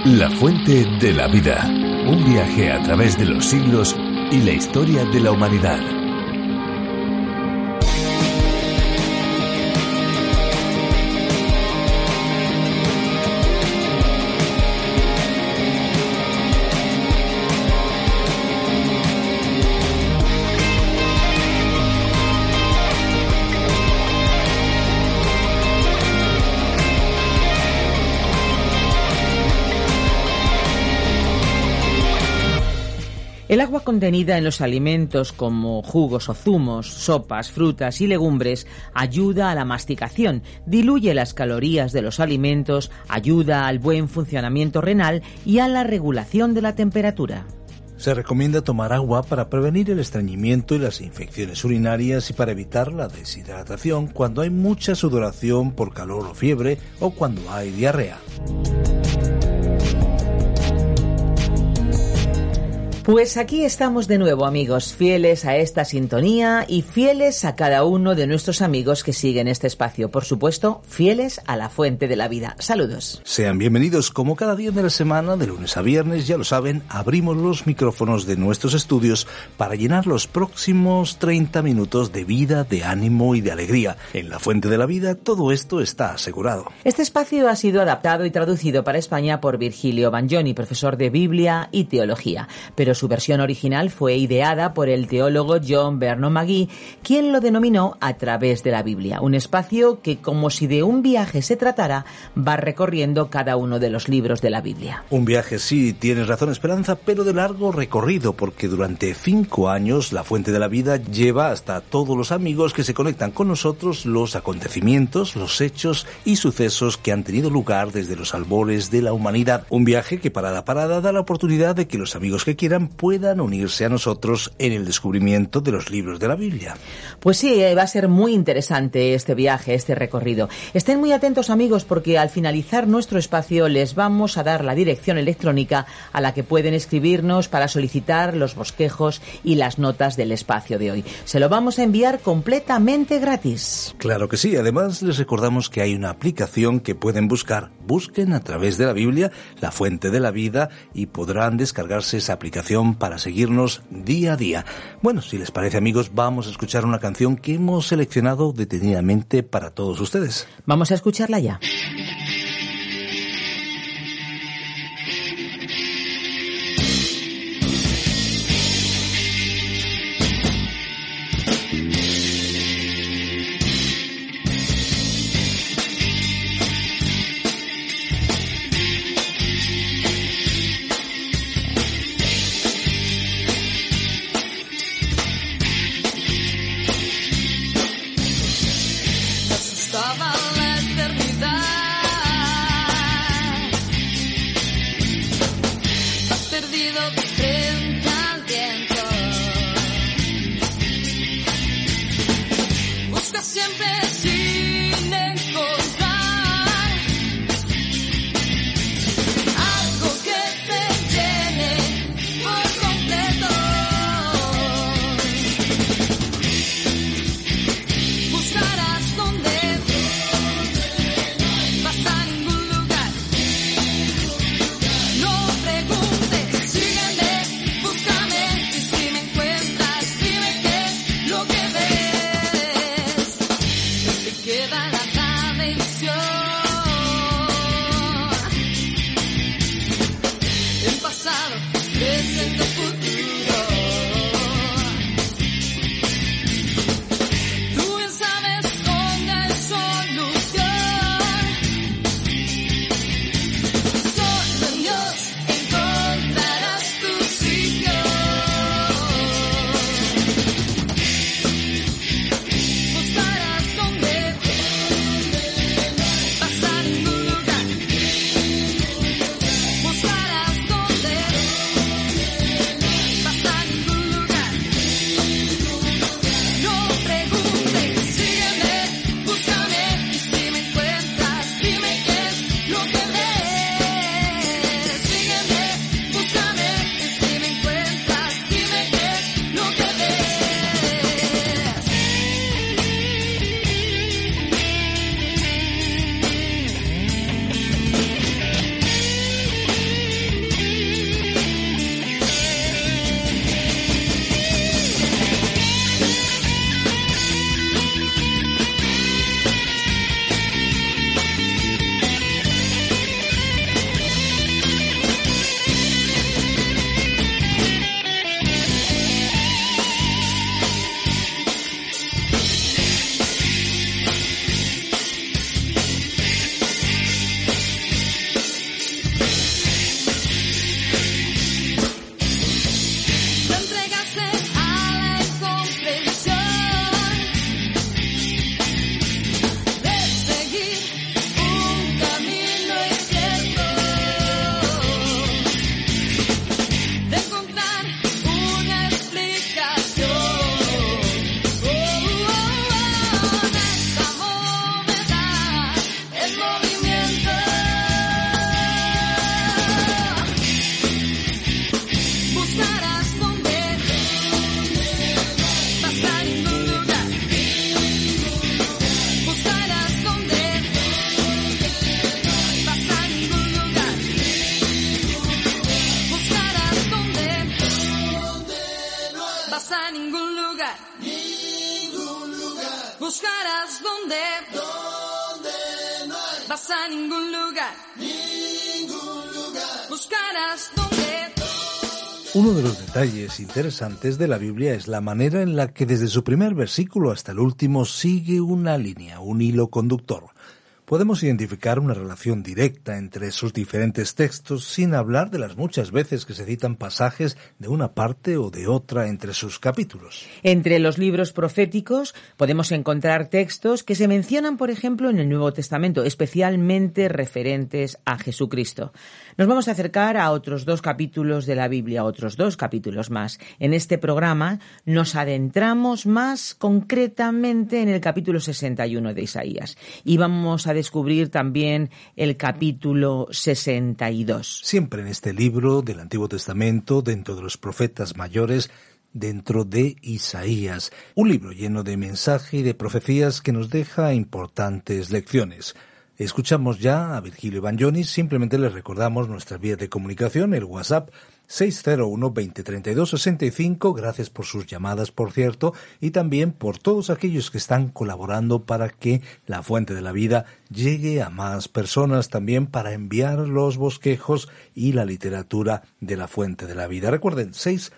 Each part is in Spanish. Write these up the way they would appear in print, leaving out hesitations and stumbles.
La fuente de la vida. Un viaje a través de los siglos y la historia de la humanidad. El agua contenida en los alimentos como jugos o zumos, sopas, frutas y legumbres ayuda a la masticación, diluye las calorías de los alimentos, ayuda al buen funcionamiento renal y a la regulación de la temperatura. Se recomienda tomar agua para prevenir el estreñimiento y las infecciones urinarias y para evitar la deshidratación cuando hay mucha sudoración por calor o fiebre o cuando hay diarrea. Pues aquí estamos de nuevo, amigos, fieles a esta sintonía y fieles a cada uno de nuestros amigos que siguen este espacio. Por supuesto, fieles a la fuente de la vida. Saludos. Sean bienvenidos como cada día de la semana, de lunes a viernes, ya lo saben, abrimos los micrófonos de nuestros estudios para llenar los próximos 30 minutos de vida, de ánimo y de alegría. En la fuente de la vida todo esto está asegurado. Este espacio ha sido adaptado y traducido para España por Virgilio Bagnoni, profesor de Biblia y Teología, pero su versión original fue ideada por el teólogo John Vernon Magee, quien lo denominó A través de la Biblia, un espacio que, como si de un viaje se tratara, va recorriendo cada uno de los libros de la Biblia. Un viaje, sí, tienes razón, Esperanza, pero de largo recorrido, porque durante 5 años la fuente de la vida lleva hasta todos los amigos que se conectan con nosotros los acontecimientos, los hechos y sucesos que han tenido lugar desde los albores de la humanidad. Un viaje que parada a parada da la oportunidad de que los amigos que quieran puedan unirse a nosotros en el descubrimiento de los libros de la Biblia. Pues sí, va a ser muy interesante este viaje, este recorrido. Estén muy atentos, amigos, porque al finalizar nuestro espacio les vamos a dar la dirección electrónica a la que pueden escribirnos para solicitar los bosquejos y las notas del espacio de hoy. Se lo vamos a enviar completamente gratis. Claro que sí, además les recordamos que hay una aplicación que pueden buscar. Busquen a través de la Biblia, la fuente de la vida, y podrán descargarse esa aplicación para seguirnos día a día. Bueno, si les parece, amigos, vamos a escuchar una canción que hemos seleccionado detenidamente para todos ustedes. Vamos a escucharla ya. Buscarás donde no hay. Vas a ningún lugar. Buscarás donde. Uno de los detalles interesantes de la Biblia es la manera en la que desde su primer versículo hasta el último sigue una línea, un hilo conductor. Podemos identificar una relación directa entre sus diferentes textos sin hablar de las muchas veces que se citan pasajes de una parte o de otra entre sus capítulos. Entre los libros proféticos podemos encontrar textos que se mencionan, por ejemplo, en el Nuevo Testamento, especialmente referentes a Jesucristo. Nos vamos a acercar a otros 2 capítulos de la Biblia, otros 2 capítulos más. En este programa nos adentramos más concretamente en el capítulo 61 de Isaías y vamos a descubrir también el capítulo 62. Siempre en este libro del Antiguo Testamento, dentro de los profetas mayores, dentro de Isaías, un libro lleno de mensaje y de profecías que nos deja importantes lecciones. Escuchamos ya a Virgilio Bagnoni. Simplemente les recordamos nuestra vía de comunicación, el WhatsApp 601-2032-65. Gracias por sus llamadas, por cierto, y también por todos aquellos que están colaborando para que La Fuente de la Vida llegue a más personas, también para enviar los bosquejos y la literatura de La Fuente de la Vida. Recuerden,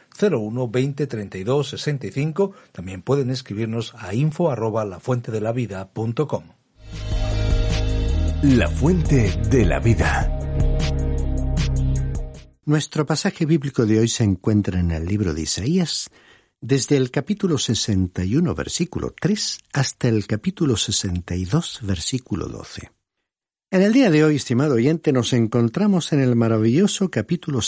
601-2032-65. También pueden escribirnos a info@lafuentedelavida.com. La Fuente de la Vida. Nuestro pasaje bíblico de hoy se encuentra en el libro de Isaías, desde el capítulo 61, versículo 3, hasta el capítulo 62, versículo 12. En el día de hoy, estimado oyente, nos encontramos en el maravilloso capítulo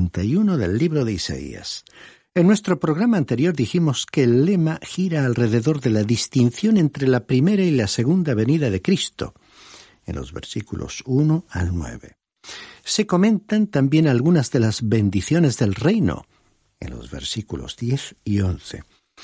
61 del libro de Isaías. En nuestro programa anterior dijimos que el lema gira alrededor de la distinción entre la primera y la segunda venida de Cristo, en los versículos 1 al 9. Se comentan también algunas de las bendiciones del reino, en los versículos 10 y 11.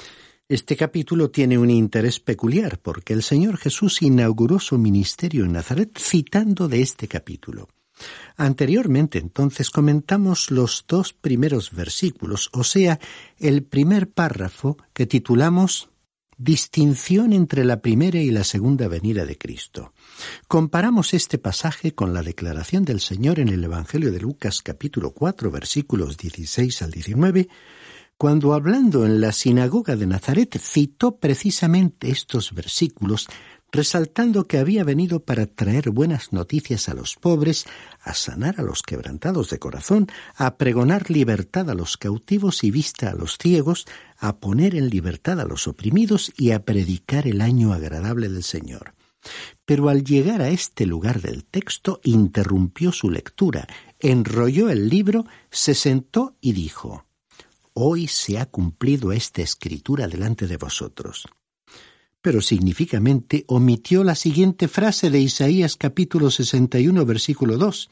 Este capítulo tiene un interés peculiar porque el Señor Jesús inauguró su ministerio en Nazaret citando de este capítulo. Anteriormente, entonces, comentamos los 2 primeros versículos, o sea, el primer párrafo que titulamos Distinción entre la primera y la segunda venida de Cristo. Comparamos este pasaje con la declaración del Señor en el Evangelio de Lucas capítulo 4, versículos 16 al 19, cuando hablando en la sinagoga de Nazaret citó precisamente estos versículos, resaltando que había venido para traer buenas noticias a los pobres, a sanar a los quebrantados de corazón, a pregonar libertad a los cautivos y vista a los ciegos, a poner en libertad a los oprimidos y a predicar el año agradable del Señor. Pero al llegar a este lugar del texto, interrumpió su lectura, enrolló el libro, se sentó y dijo: «Hoy se ha cumplido esta escritura delante de vosotros». Pero significativamente omitió la siguiente frase de Isaías capítulo 61, versículo 2,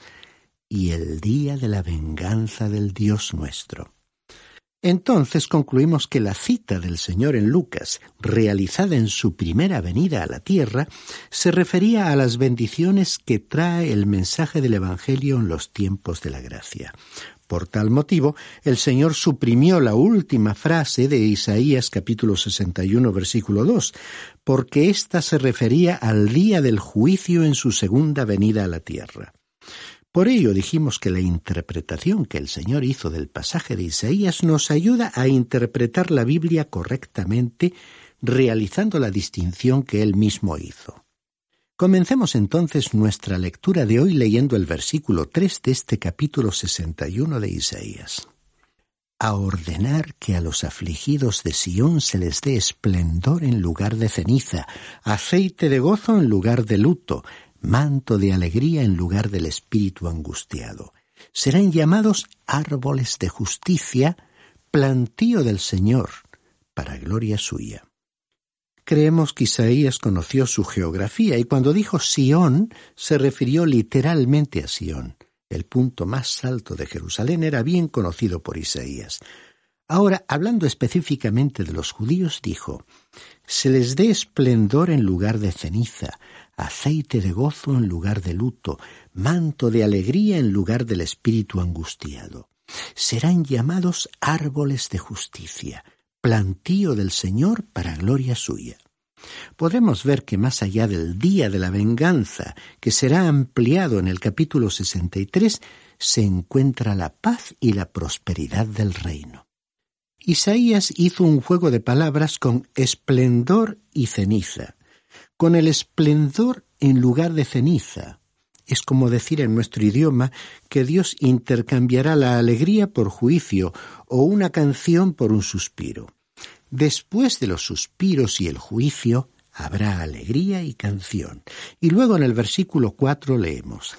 «y el día de la venganza del Dios nuestro». Entonces concluimos que la cita del Señor en Lucas, realizada en su primera venida a la tierra, se refería a las bendiciones que trae el mensaje del Evangelio en los tiempos de la gracia. Por tal motivo, el Señor suprimió la última frase de Isaías capítulo 61, versículo 2, porque ésta se refería al día del juicio en su segunda venida a la tierra. Por ello dijimos que la interpretación que el Señor hizo del pasaje de Isaías nos ayuda a interpretar la Biblia correctamente, realizando la distinción que Él mismo hizo. Comencemos entonces nuestra lectura de hoy leyendo el versículo 3 de este capítulo 61 de Isaías. A ordenar que a los afligidos de Sión se les dé esplendor en lugar de ceniza, aceite de gozo en lugar de luto, manto de alegría en lugar del espíritu angustiado. Serán llamados árboles de justicia, plantío del Señor, para gloria suya. Creemos que Isaías conoció su geografía y cuando dijo Sión se refirió literalmente a Sión. El punto más alto de Jerusalén era bien conocido por Isaías. Ahora, hablando específicamente de los judíos, dijo: «Se les dé esplendor en lugar de ceniza, aceite de gozo en lugar de luto, manto de alegría en lugar del espíritu angustiado. Serán llamados árboles de justicia, plantío del Señor para gloria suya». Podemos ver que más allá del día de la venganza, que será ampliado en el capítulo 63, se encuentra la paz y la prosperidad del reino. Isaías hizo un juego de palabras con esplendor y ceniza, con el esplendor en lugar de ceniza. Es como decir en nuestro idioma que Dios intercambiará la alegría por juicio o una canción por un suspiro. Después de los suspiros y el juicio, habrá alegría y canción. Y luego en el versículo 4 leemos: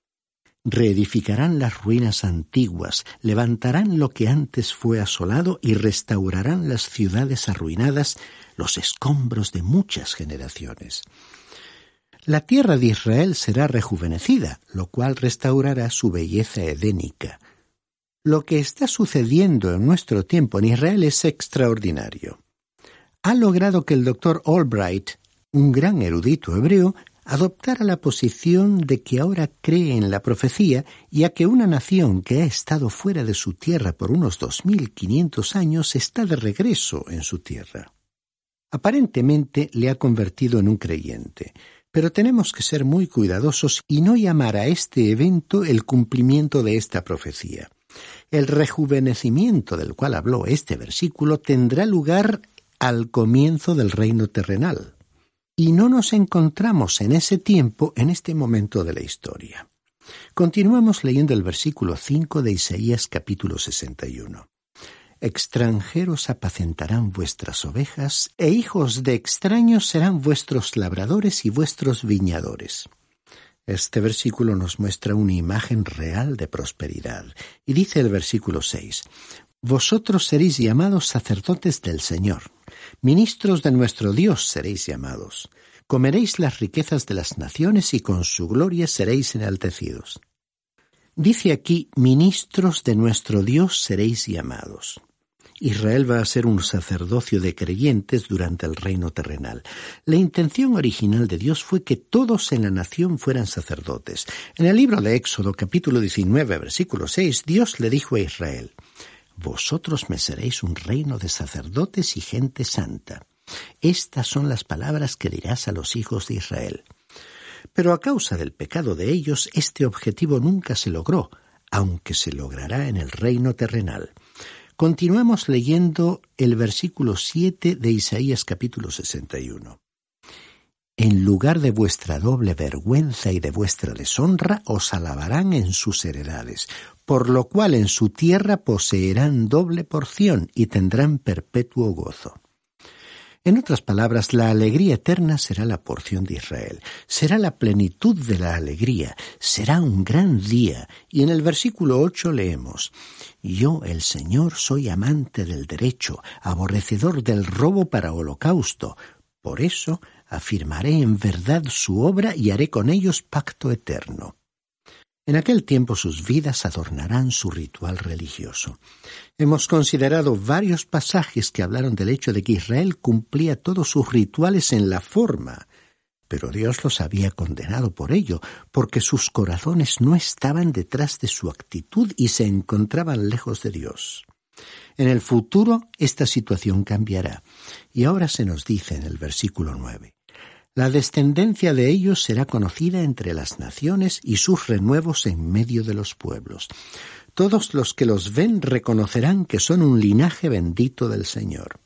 reedificarán las ruinas antiguas, levantarán lo que antes fue asolado y restaurarán las ciudades arruinadas, los escombros de muchas generaciones. La tierra de Israel será rejuvenecida, lo cual restaurará su belleza edénica. Lo que está sucediendo en nuestro tiempo en Israel es extraordinario. Ha logrado que el Dr. Albright, un gran erudito hebreo, adoptara la posición de que ahora cree en la profecía, ya que una nación que ha estado fuera de su tierra por unos 2500 años está de regreso en su tierra. Aparentemente le ha convertido en un creyente, pero tenemos que ser muy cuidadosos y no llamar a este evento el cumplimiento de esta profecía. El rejuvenecimiento del cual habló este versículo tendrá lugar al comienzo del reino terrenal. Y no nos encontramos en ese tiempo, en este momento de la historia. Continuamos leyendo el versículo 5 de Isaías capítulo 61. Extranjeros apacentarán vuestras ovejas, e hijos de extraños serán vuestros labradores y vuestros viñadores. Este versículo nos muestra una imagen real de prosperidad. Y dice el versículo 6, vosotros seréis llamados sacerdotes del Señor, ministros de nuestro Dios seréis llamados. Comeréis las riquezas de las naciones y con su gloria seréis enaltecidos. Dice aquí, ministros de nuestro Dios seréis llamados. Israel va a ser un sacerdocio de creyentes durante el reino terrenal. La intención original de Dios fue que todos en la nación fueran sacerdotes. En el libro de Éxodo, capítulo 19, versículo 6, Dios le dijo a Israel: vosotros me seréis un reino de sacerdotes y gente santa. Estas son las palabras que dirás a los hijos de Israel. Pero a causa del pecado de ellos, este objetivo nunca se logró, aunque se logrará en el reino terrenal. Continuamos leyendo el versículo 7 de Isaías capítulo 61. En lugar de vuestra doble vergüenza y de vuestra deshonra, os alabarán en sus heredades, por lo cual en su tierra poseerán doble porción y tendrán perpetuo gozo. En otras palabras, la alegría eterna será la porción de Israel, será la plenitud de la alegría, será un gran día. Y en el versículo 8 leemos: yo, el Señor, soy amante del derecho, aborrecedor del robo para holocausto. Por eso afirmaré en verdad su obra y haré con ellos pacto eterno. En aquel tiempo sus vidas adornarán su ritual religioso. Hemos considerado varios pasajes que hablaron del hecho de que Israel cumplía todos sus rituales en la forma, pero Dios los había condenado por ello, porque sus corazones no estaban detrás de su actitud y se encontraban lejos de Dios. En el futuro esta situación cambiará, y ahora se nos dice en el versículo 9: la descendencia de ellos será conocida entre las naciones y sus renuevos en medio de los pueblos. Todos los que los ven reconocerán que son un linaje bendito del Señor.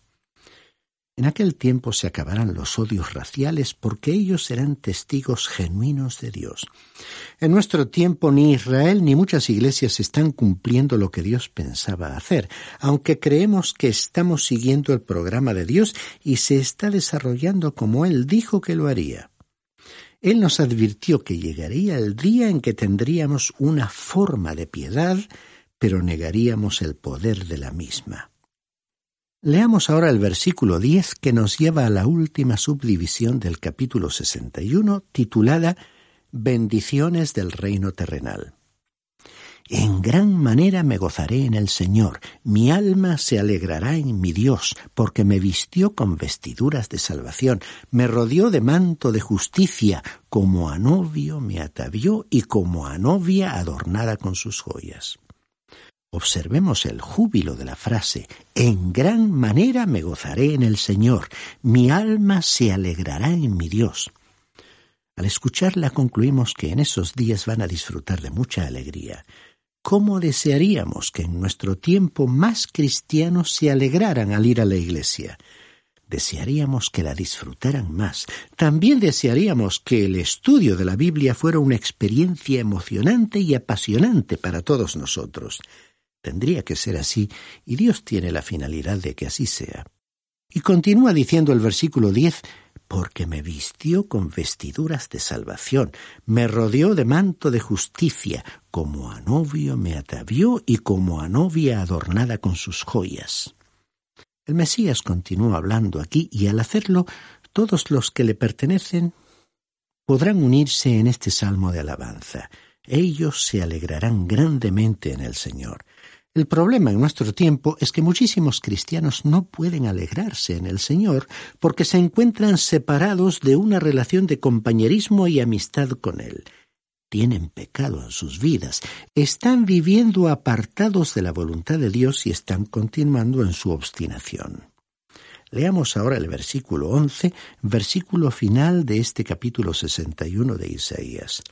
En aquel tiempo se acabarán los odios raciales porque ellos serán testigos genuinos de Dios. En nuestro tiempo ni Israel ni muchas iglesias están cumpliendo lo que Dios pensaba hacer, aunque creemos que estamos siguiendo el programa de Dios y se está desarrollando como Él dijo que lo haría. Él nos advirtió que llegaría el día en que tendríamos una forma de piedad, pero negaríamos el poder de la misma. Leamos ahora el versículo 10 que nos lleva a la última subdivisión del capítulo 61, titulada Bendiciones del reino terrenal. En gran manera me gozaré en el Señor, mi alma se alegrará en mi Dios, porque me vistió con vestiduras de salvación, me rodeó de manto de justicia, como a novio me atavió y como a novia adornada con sus joyas. Observemos el júbilo de la frase: en gran manera me gozaré en el Señor, mi alma se alegrará en mi Dios. Al escucharla concluimos que en esos días van a disfrutar de mucha alegría. ¿Cómo desearíamos que en nuestro tiempo más cristianos se alegraran al ir a la iglesia? Desearíamos que la disfrutaran más. También desearíamos que el estudio de la Biblia fuera una experiencia emocionante y apasionante para todos nosotros. Tendría que ser así, y Dios tiene la finalidad de que así sea. Y continúa diciendo el versículo 10, porque me vistió con vestiduras de salvación, me rodeó de manto de justicia, como a novio me atavió y como a novia adornada con sus joyas. El Mesías continúa hablando aquí y al hacerlo, todos los que le pertenecen podrán unirse en este salmo de alabanza. Ellos se alegrarán grandemente en el Señor. El problema en nuestro tiempo es que muchísimos cristianos no pueden alegrarse en el Señor porque se encuentran separados de una relación de compañerismo y amistad con Él. Tienen pecado en sus vidas, están viviendo apartados de la voluntad de Dios y están continuando en su obstinación. Leamos ahora el versículo 11, versículo final de este capítulo 61 de Isaías.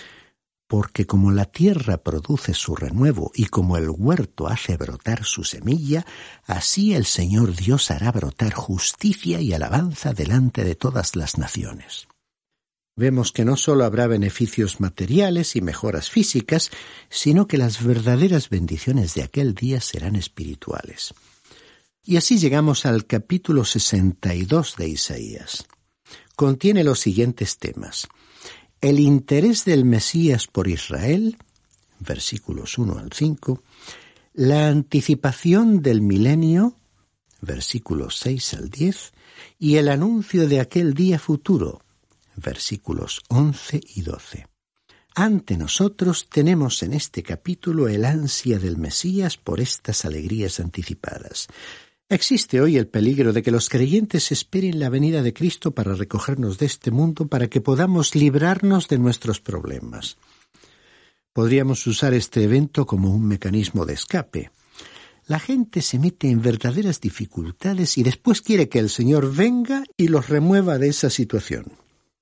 Porque como la tierra produce su renuevo y como el huerto hace brotar su semilla, así el Señor Dios hará brotar justicia y alabanza delante de todas las naciones. Vemos que no solo habrá beneficios materiales y mejoras físicas, sino que las verdaderas bendiciones de aquel día serán espirituales. Y así llegamos al capítulo 62 de Isaías. Contiene los siguientes temas: el interés del Mesías por Israel, versículos 1 al 5, la anticipación del milenio, versículos 6 al 10, y el anuncio de aquel día futuro, versículos 11 y 12. Ante nosotros tenemos en este capítulo el ansia del Mesías por estas alegrías anticipadas. Existe hoy el peligro de que los creyentes esperen la venida de Cristo para recogernos de este mundo para que podamos librarnos de nuestros problemas. Podríamos usar este evento como un mecanismo de escape. La gente se mete en verdaderas dificultades y después quiere que el Señor venga y los remueva de esa situación.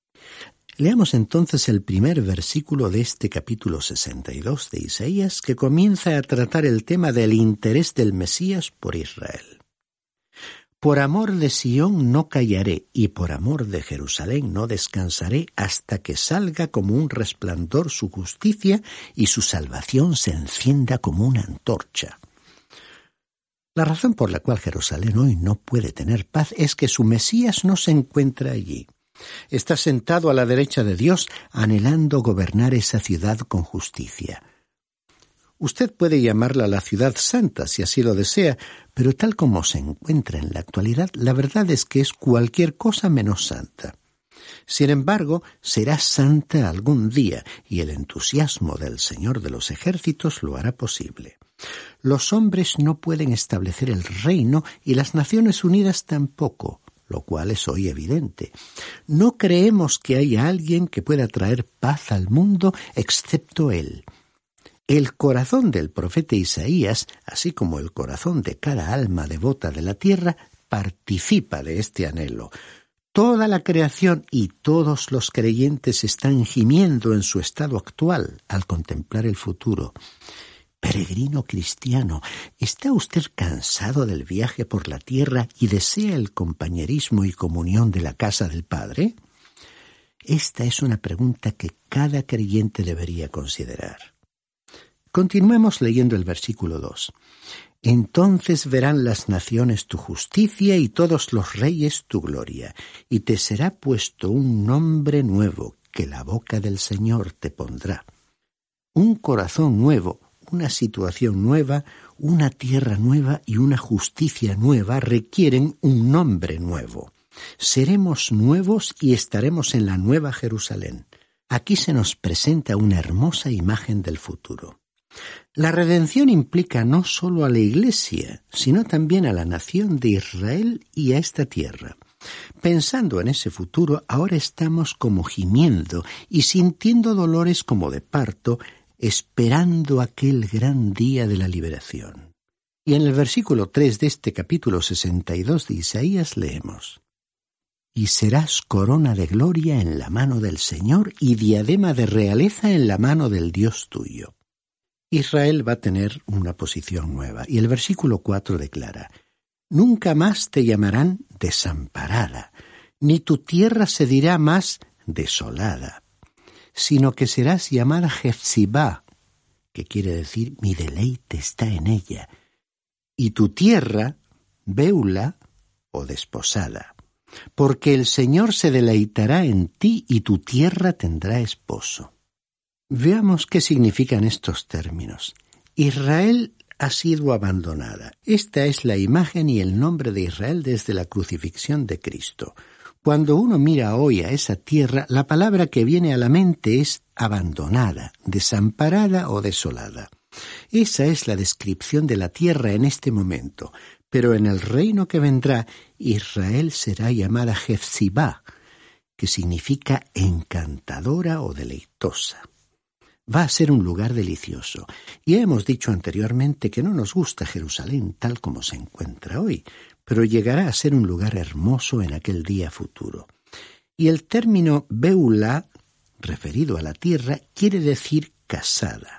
Leamos entonces el primer versículo de este capítulo 62 de Isaías, que comienza a tratar el tema del interés del Mesías por Israel. Por amor de Sión no callaré, y por amor de Jerusalén no descansaré, hasta que salga como un resplandor su justicia y su salvación se encienda como una antorcha. La razón por la cual Jerusalén hoy no puede tener paz es que su Mesías no se encuentra allí. Está sentado a la derecha de Dios, anhelando gobernar esa ciudad con justicia. Usted puede llamarla la ciudad santa si así lo desea, pero tal como se encuentra en la actualidad, la verdad es que es cualquier cosa menos santa. Sin embargo, será santa algún día, y el entusiasmo del Señor de los ejércitos lo hará posible. Los hombres no pueden establecer el reino y las Naciones Unidas tampoco, lo cual es hoy evidente. No creemos que haya alguien que pueda traer paz al mundo excepto Él. El corazón del profeta Isaías, así como el corazón de cada alma devota de la tierra, participa de este anhelo. Toda la creación y todos los creyentes están gimiendo en su estado actual al contemplar el futuro. Peregrino cristiano, ¿está usted cansado del viaje por la tierra y desea el compañerismo y comunión de la casa del Padre? Esta es una pregunta que cada creyente debería considerar. Continuemos leyendo el versículo 2. Entonces verán las naciones tu justicia y todos los reyes tu gloria, y te será puesto un nombre nuevo que la boca del Señor te pondrá. Un corazón nuevo, una situación nueva, una tierra nueva y una justicia nueva requieren un nombre nuevo. Seremos nuevos y estaremos en la Nueva Jerusalén. Aquí se nos presenta una hermosa imagen del futuro. La redención implica no solo a la Iglesia, sino también a la nación de Israel y a esta tierra. Pensando en ese futuro, ahora estamos como gimiendo y sintiendo dolores como de parto, esperando aquel gran día de la liberación. Y en el versículo 3 de este capítulo 62 de Isaías leemos: «Y serás corona de gloria en la mano del Señor y diadema de realeza en la mano del Dios tuyo». Israel va a tener una posición nueva. Y el versículo 4 declara: «Nunca más te llamarán desamparada, ni tu tierra se dirá más desolada, sino que serás llamada Jefzibá», que quiere decir «mi deleite está en ella», y tu tierra, Beula o desposada, porque el Señor se deleitará en ti y tu tierra tendrá esposo. Veamos qué significan estos términos. Israel ha sido abandonada. Esta es la imagen y el nombre de Israel desde la crucifixión de Cristo. Cuando uno mira hoy a esa tierra, la palabra que viene a la mente es abandonada, desamparada o desolada. Esa es la descripción de la tierra en este momento, pero en el reino que vendrá, Israel será llamada Jefzibá, que significa encantadora o deleitosa. Va a ser un lugar delicioso. Y hemos dicho anteriormente que no nos gusta Jerusalén tal como se encuentra hoy, pero llegará a ser un lugar hermoso en aquel día futuro. Y el término Beula, referido a la tierra, quiere decir casada.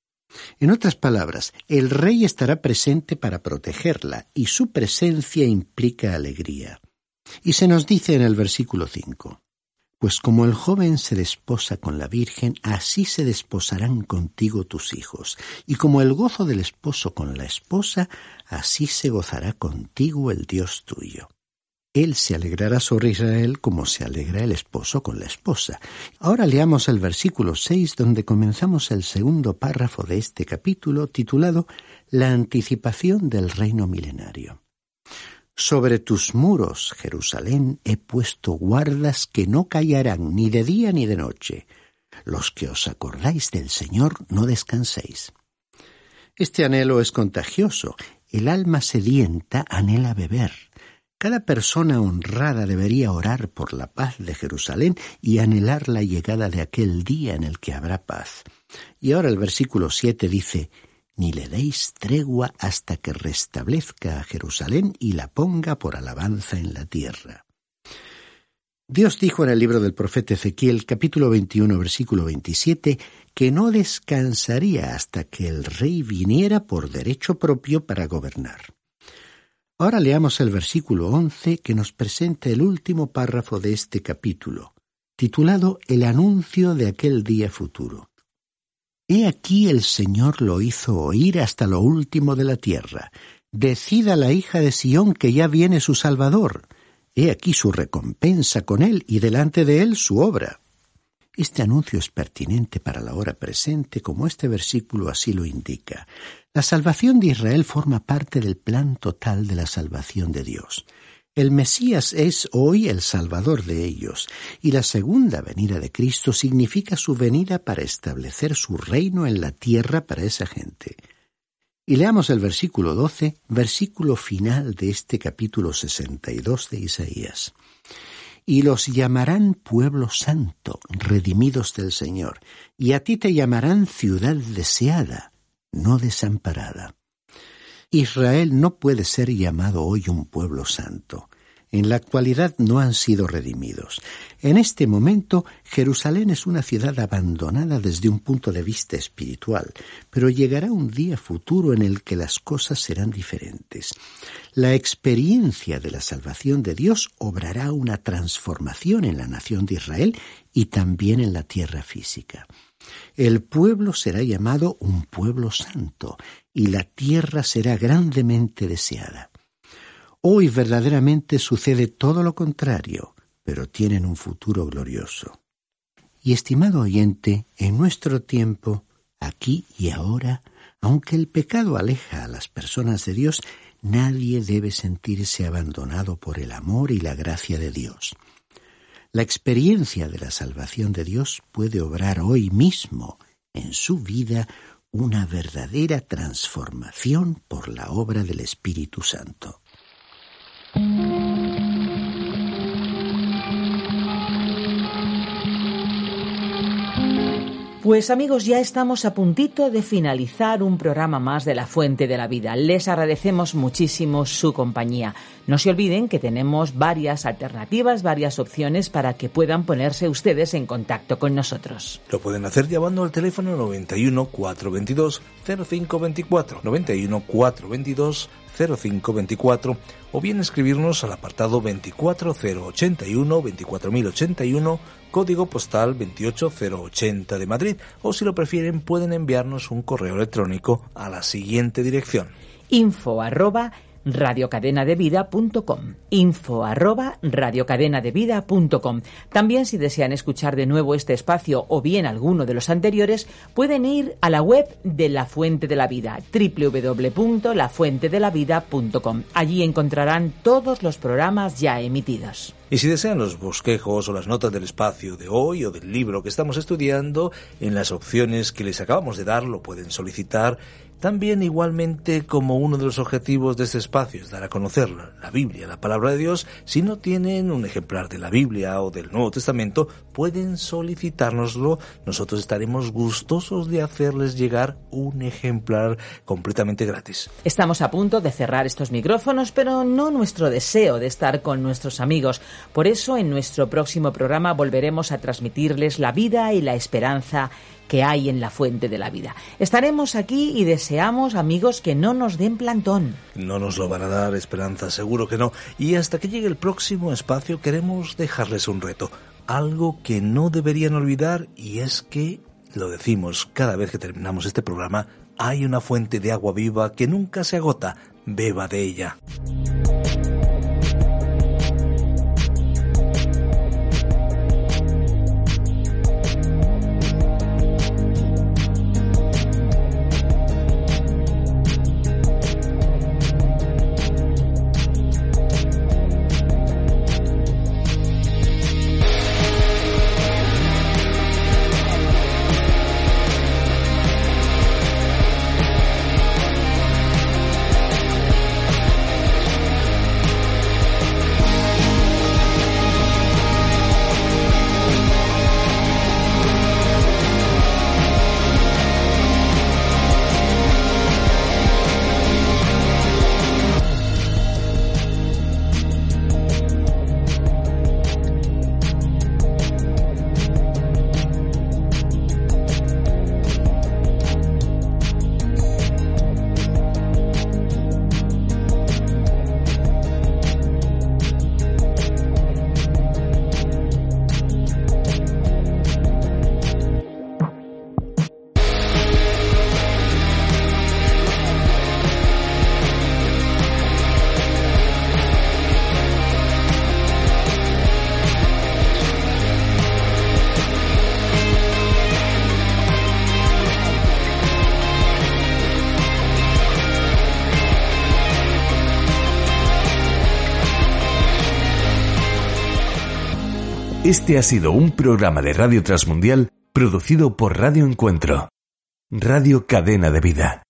En otras palabras, el rey estará presente para protegerla, y su presencia implica alegría. Y se nos dice en el versículo 5: «Pues como el joven se desposa con la virgen, así se desposarán contigo tus hijos, y como el gozo del esposo con la esposa, así se gozará contigo el Dios tuyo». Él se alegrará sobre Israel como se alegra el esposo con la esposa. Ahora leamos el versículo 6, donde comenzamos el segundo párrafo de este capítulo, titulado «La anticipación del reino milenario». «Sobre tus muros, Jerusalén, he puesto guardas que no callarán ni de día ni de noche. Los que os acordáis del Señor, no descanséis». Este anhelo es contagioso. El alma sedienta anhela beber. Cada persona honrada debería orar por la paz de Jerusalén y anhelar la llegada de aquel día en el que habrá paz. Y ahora el versículo 7 dice: «Ni le deis tregua hasta que restablezca a Jerusalén y la ponga por alabanza en la tierra». Dios dijo en el libro del profeta Ezequiel, capítulo 21, versículo 27, que no descansaría hasta que el rey viniera por derecho propio para gobernar. Ahora leamos el versículo 11, que nos presenta el último párrafo de este capítulo, titulado «El anuncio de aquel día futuro». «He aquí el Señor lo hizo oír hasta lo último de la tierra. Decida la hija de Sión que ya viene su Salvador. He aquí su recompensa con él y delante de él su obra». Este anuncio es pertinente para la hora presente, como este versículo así lo indica. La salvación de Israel forma parte del plan total de la salvación de Dios. El Mesías es hoy el Salvador de ellos, y la segunda venida de Cristo significa su venida para establecer su reino en la tierra para esa gente. Y leamos el versículo 12, versículo final de este capítulo 62 de Isaías. «Y los llamarán pueblo santo, redimidos del Señor, y a ti te llamarán ciudad deseada, no desamparada». Israel no puede ser llamado hoy un pueblo santo. En la actualidad no han sido redimidos. En este momento, Jerusalén es una ciudad abandonada desde un punto de vista espiritual, pero llegará un día futuro en el que las cosas serán diferentes. La experiencia de la salvación de Dios obrará una transformación en la nación de Israel y también en la tierra física. El pueblo será llamado un pueblo santo y la tierra será grandemente deseada. Hoy verdaderamente sucede todo lo contrario, pero tienen un futuro glorioso. Y estimado oyente, en nuestro tiempo, aquí y ahora, aunque el pecado aleja a las personas de Dios, nadie debe sentirse abandonado por el amor y la gracia de Dios. La experiencia de la salvación de Dios puede obrar hoy mismo en su vida una verdadera transformación por la obra del Espíritu Santo. Pues amigos, ya estamos a puntito de finalizar un programa más de La Fuente de la Vida. Les agradecemos muchísimo su compañía. No se olviden que tenemos varias alternativas, varias opciones para que puedan ponerse ustedes en contacto con nosotros. Lo pueden hacer llamando al teléfono 91 422 0524, 91 422 0524, o bien escribirnos al apartado 24081, 24081, código postal 28080 de Madrid, o si lo prefieren pueden enviarnos un correo electrónico a la siguiente dirección: info@radiocadenadevida.com, info@radiocadenadevida.com. También, si desean escuchar de nuevo este espacio o bien alguno de los anteriores, pueden ir a la web de La Fuente de la Vida, www.lafuentedelavida.com. Allí encontrarán todos los programas ya emitidos. Y si desean los bosquejos o las notas del espacio de hoy o del libro que estamos estudiando, en las opciones que les acabamos de dar lo pueden solicitar. También, igualmente, como uno de los objetivos de este espacio es dar a conocer la Biblia, la palabra de Dios, si no tienen un ejemplar de la Biblia o del Nuevo Testamento, pueden solicitárnoslo. Nosotros estaremos gustosos de hacerles llegar un ejemplar completamente gratis. Estamos a punto de cerrar estos micrófonos, pero no nuestro deseo de estar con nuestros amigos. Por eso, en nuestro próximo programa volveremos a transmitirles la vida y la esperanza que hay en La Fuente de la Vida. Estaremos aquí y deseamos, amigos, que no nos den plantón. No nos lo van a dar, Esperanza, seguro que no. Y hasta que llegue el próximo espacio queremos dejarles un reto, algo que no deberían olvidar, y es que, lo decimos cada vez que terminamos este programa, hay una fuente de agua viva que nunca se agota. Beba de ella. Este ha sido un programa de Radio Transmundial producido por Radio Encuentro, Radio Cadena de Vida.